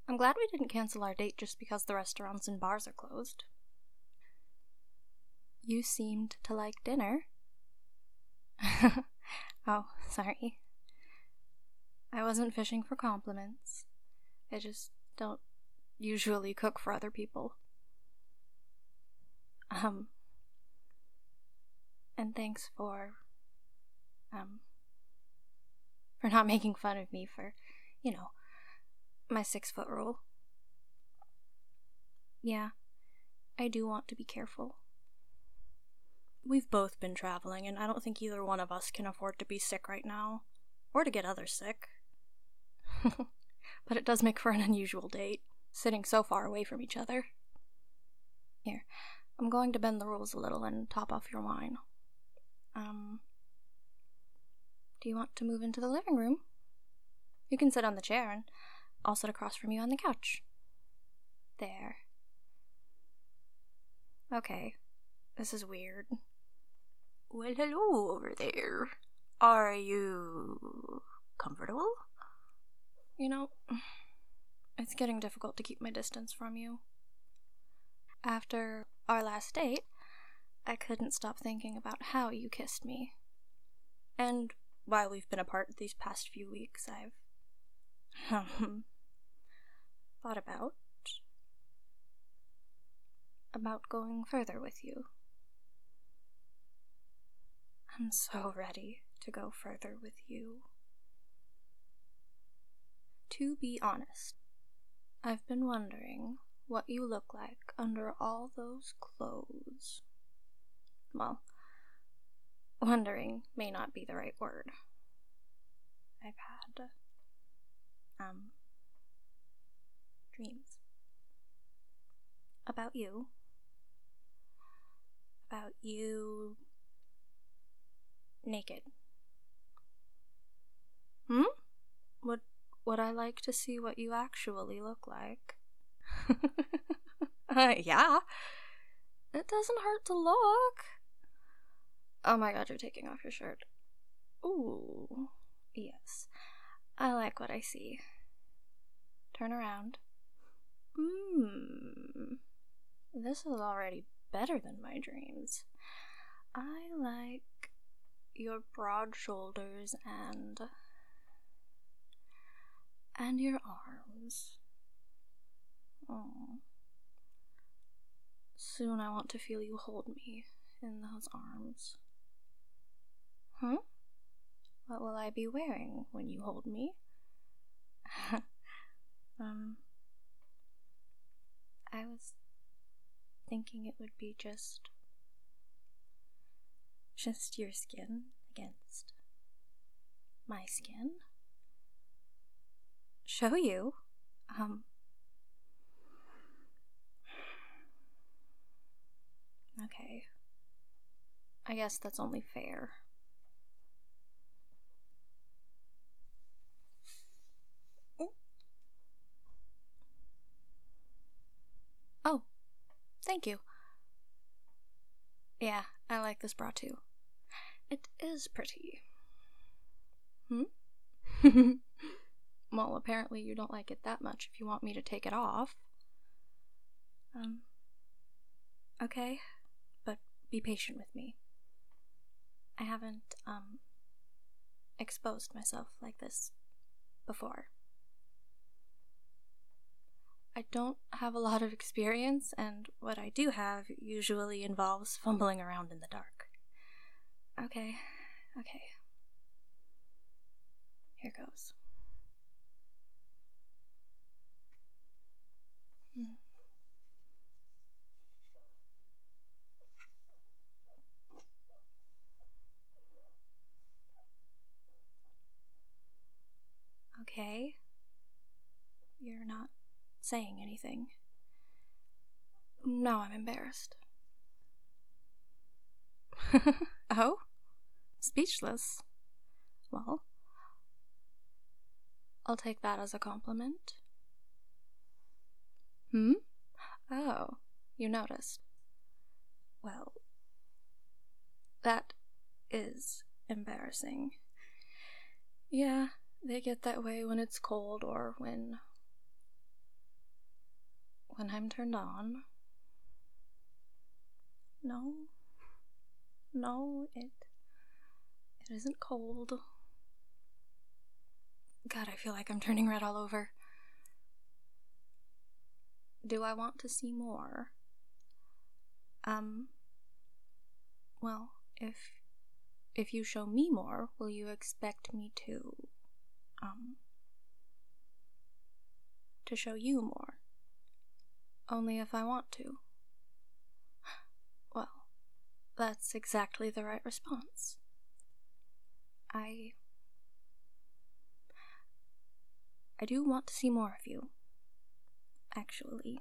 I'm glad we didn't cancel our date just because the restaurants and bars are closed. You seemed to like dinner. Oh, sorry. I wasn't fishing for compliments. I just don't usually cook for other people. And thanks for not making fun of me for, my 6-foot rule. Yeah, I do want to be careful. We've both been traveling, and I don't think either one of us can afford to be sick right now, or to get others sick. But it does make for an unusual date, sitting so far away from each other. Here, I'm going to bend the rules a little and top off your wine. Do you want to move into the living room? You can sit on the chair, and I'll sit across from you on the couch. There. Okay, this is weird. Well, hello over there. Are you comfortable? It's getting difficult to keep my distance from you. After our last date, I couldn't stop thinking about how you kissed me. And while we've been apart these past few weeks, I've thought about going further with you. I'm so ready to go further with you. To be honest, I've been wondering what you look like under all those clothes. Well, wondering may not be the right word. I've had, dreams. About you. About you naked. Would I like to see what you actually look like? Yeah. It doesn't hurt to look. Oh my god, you're taking off your shirt. Ooh. Yes. I like what I see. Turn around. This is already better than my dreams. I like your broad shoulders and your arms. Oh. Soon I want to feel you hold me in those arms. What will I be wearing when you hold me? I was thinking it would be just your skin against my skin. Show you. Okay. I guess that's only fair. Oh, thank you. Yeah, I like this bra too. It is pretty. Well, apparently you don't like it that much if you want me to take it off. Okay, but be patient with me. I haven't, exposed myself like this before. I don't have a lot of experience, and what I do have usually involves fumbling around in the dark. Okay. Here goes. Okay. You're not saying anything. Now I'm embarrassed. Oh? Speechless? Well, I'll take that as a compliment. Oh, you noticed. Well, that is embarrassing. Yeah, they get that way when it's cold or when when I'm turned on. No, it isn't cold. God, I feel like I'm turning red all over. Do I want to see more? Well, if you show me more, will you expect me to show you more? Only if I want to. Well, that's exactly the right response. I do want to see more of you. Actually.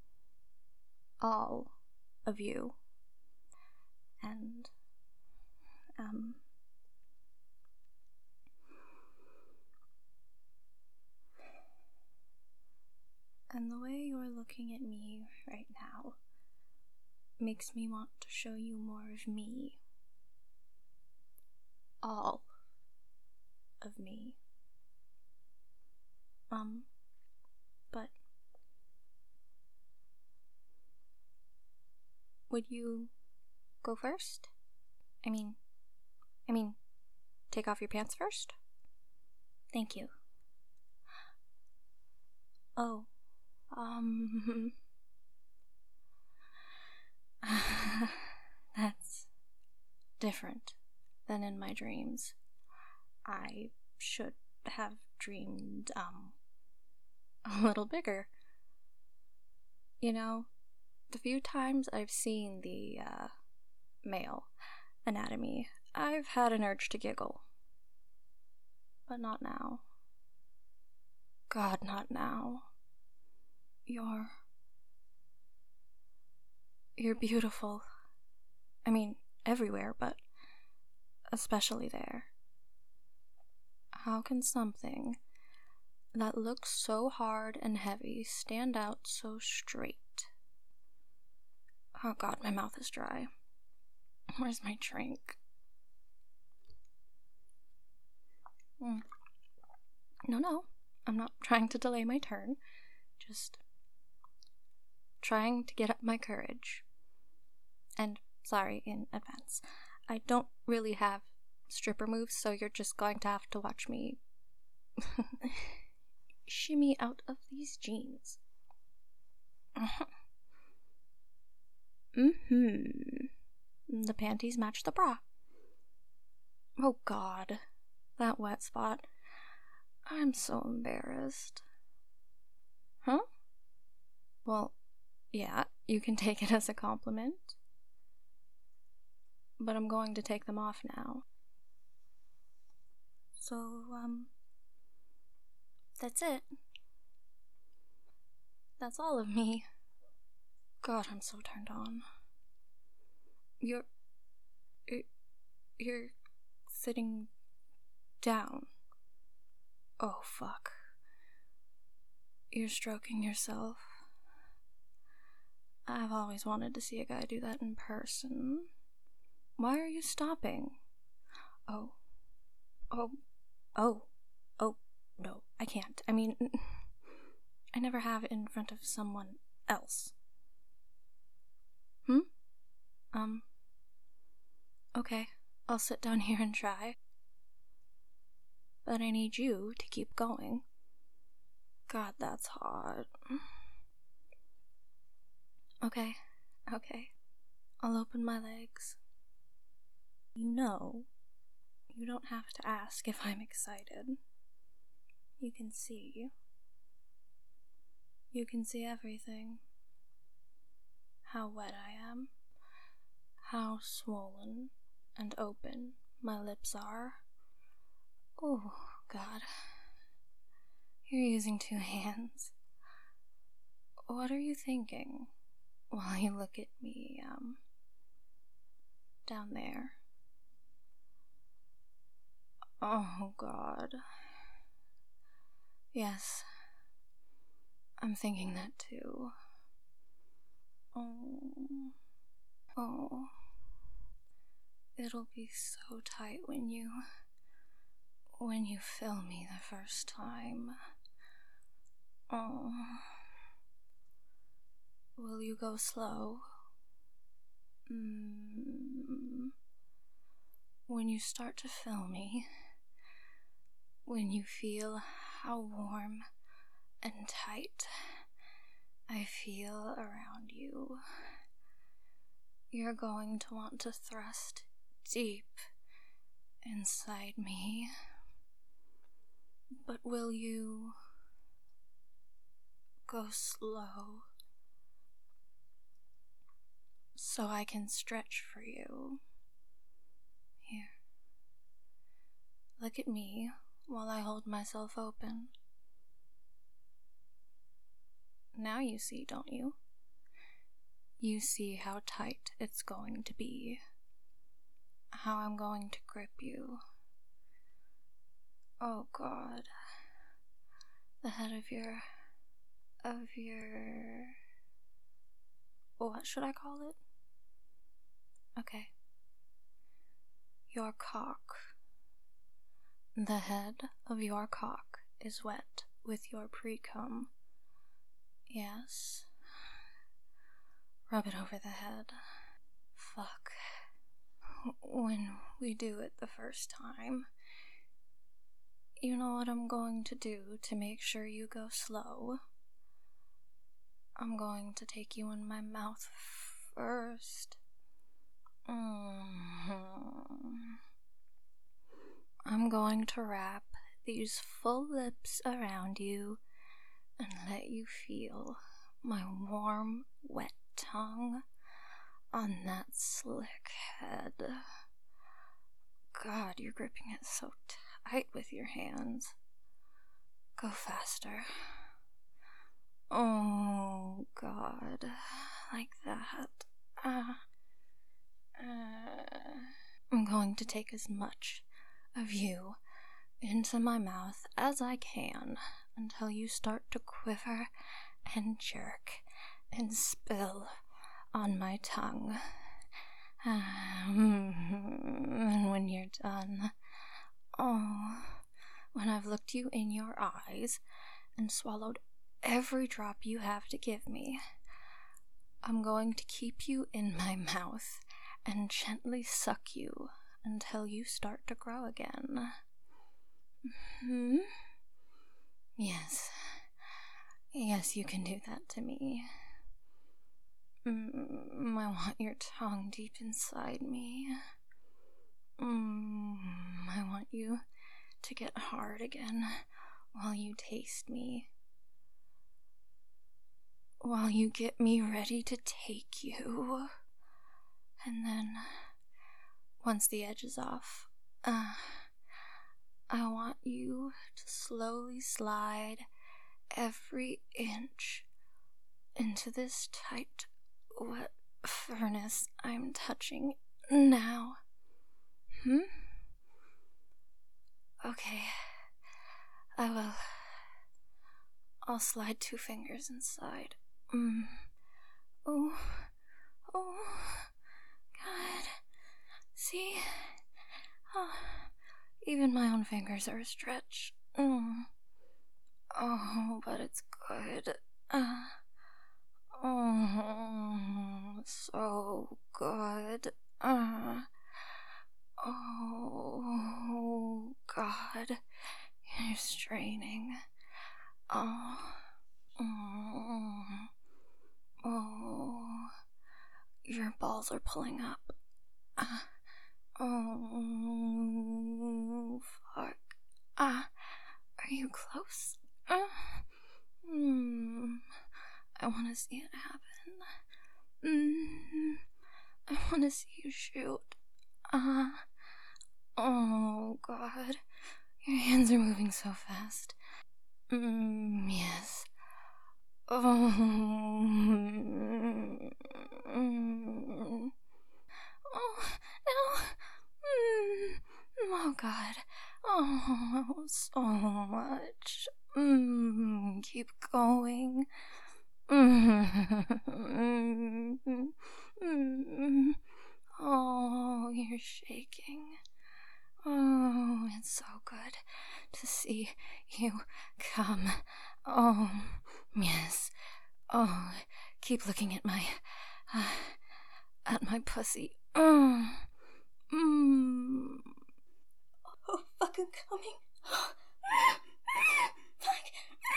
All of you. And, and the way you're looking at me right now makes me want to show you more of me. All of me. But would you go first? I mean, take off your pants first? Thank you. Oh, that's different than in my dreams. I should have dreamed, a little bigger. You know, the few times I've seen the, male anatomy, I've had an urge to giggle. But not now. God, not now. You're beautiful. I mean, everywhere, but especially there. How can something that looks so hard and heavy stand out so straight? Oh God, my mouth is dry. Where's my drink? No, I'm not trying to delay my turn. Just trying to get up my courage. And sorry in advance. I don't really have stripper moves, so you're just going to have to watch me shimmy out of these jeans. The panties match the bra. Oh God, that wet spot. I'm so embarrassed. Huh? Well, yeah, you can take it as a compliment. But I'm going to take them off now. So, that's it. That's all of me. God, I'm so turned on. You're sitting down. Oh, fuck. You're stroking yourself. I've always wanted to see a guy do that in person. Why are you stopping? Oh, no, I can't. I mean, I never have in front of someone else. Okay, I'll sit down here and try. But I need you to keep going. God, that's hot. Okay. I'll open my legs. You know, you don't have to ask if I'm excited. You can see. You can see everything. How wet I am. How swollen and open my lips are. Oh, God. You're using 2 hands. What are you thinking while you look at me, down there? Oh, God. Yes, I'm thinking that too. Oh. It'll be so tight when you fill me the first time. Oh. Will you go slow? When you start to feel me, when you feel how warm and tight I feel around you, you're going to want to thrust deep inside me. But will you go slow so I can stretch for you? Here. Look at me while I hold myself open. Now you see, don't you? You see how tight it's going to be. How I'm going to grip you. Oh God. The head of your... What should I call it? Okay. Your cock. The head of your cock is wet with your pre-cum. Yes. Rub it over the head. Fuck. When we do it the first time, you know what I'm going to do to make sure you go slow? I'm going to take you in my mouth first. I'm going to wrap these full lips around you and let you feel my warm, wet tongue on that slick head. God, you're gripping it so tight with your hands. Go faster. Oh, God. Like that. I'm going to take as much of you into my mouth as I can until you start to quiver and jerk and spill on my tongue. And when you're done, when I've looked you in your eyes and swallowed every drop you have to give me, I'm going to keep you in my mouth and gently suck you until you start to grow again. Yes. Yes, you can do that to me. I want your tongue deep inside me. I want you to get hard again while you taste me. While you get me ready to take you. And then, once the edge is off, I want you to slowly slide every inch into this tight, wet furnace I'm touching now. Okay, I will. I'll slide 2 fingers inside. Oh, God. See? Oh, even my own fingers are a stretch. Oh, but it's good. So good. Oh, God. You're straining. Oh, your balls are pulling up. Oh, fuck. Are you close? I want to see it happen. I want to see you shoot. Oh, God. Your hands are moving so fast. Yes. Oh, no. Oh, God. Oh, so much. Keep going. Oh, you're shaking. Oh, it's so good to see you come. Oh, yes. Oh, keep looking at my pussy. Oh, fuck, I'm coming. Fuck.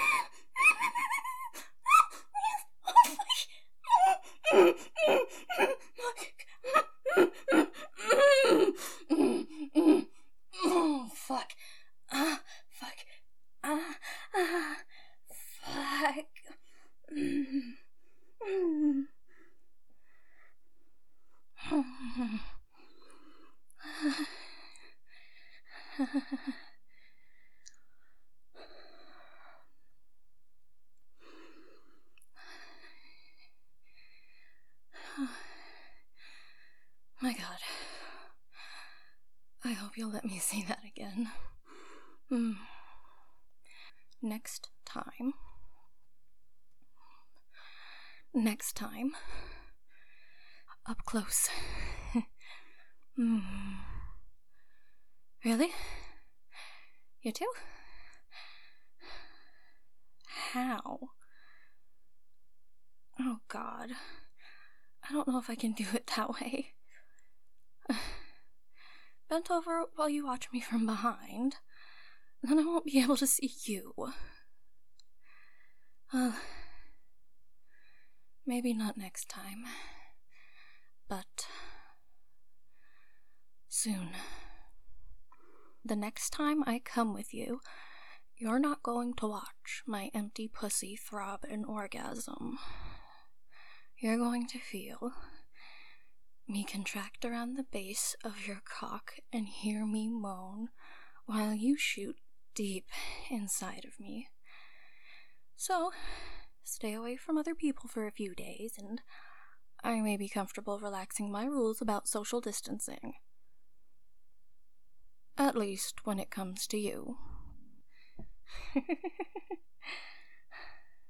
Oh, fuck. Fuck. Fuck. My God. I hope you'll let me say that again. Next time. Up close. Really? You too? How? Oh, God. I don't know if I can do it that way. Bent over while you watch me from behind. Then I won't be able to see you. Maybe not next time. But soon. The next time I come with you, you're not going to watch my empty pussy throb in orgasm. You're going to feel me contract around the base of your cock and hear me moan while you shoot deep inside of me. So, stay away from other people for a few days, and I may be comfortable relaxing my rules about social distancing. At least when it comes to you.